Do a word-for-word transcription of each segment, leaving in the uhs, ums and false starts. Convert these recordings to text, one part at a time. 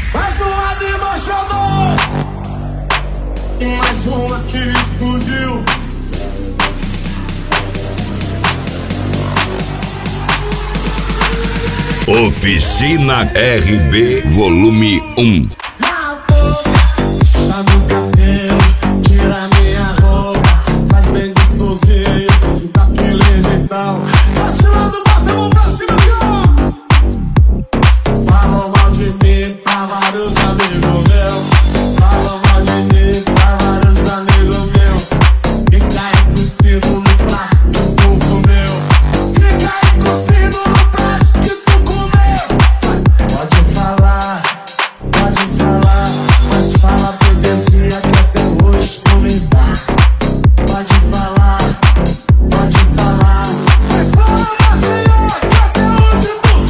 Mais uma debochador, mais uma que explodiu. Oficina R B Volume um. Na boca, tá no cabelo, tira minha roupa, faz bem gostosinho, daquele jeitão. Pra cima do bota, vamos pra cima de ó. Falam mal de mim pra vários amigos meus. Falam mal de mim pra vários amigos meus. Quem cai cuspido no prato que tu comeu. Quem cai cuspido no prato que tu comeu. Pode falar, pode falar, mas fala preguiça que até hoje tu me dá. Pode falar, pode falar, mas fala Maceió que até hoje tu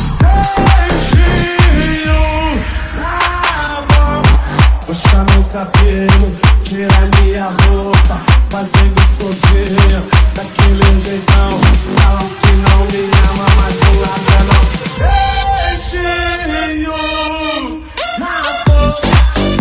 beijinho na mão. Puxa meu cabelo, tira minha roupa, faz bem gostosinho, daquele jeitão. Fala que não me ama, mas não larga não. Beijinho na boca.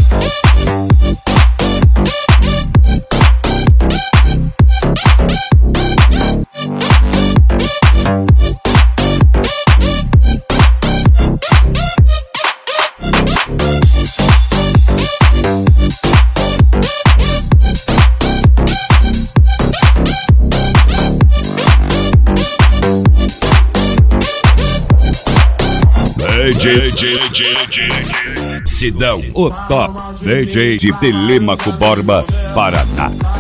D J Sidão, o top D J de Telêmaco Borba, Paraná.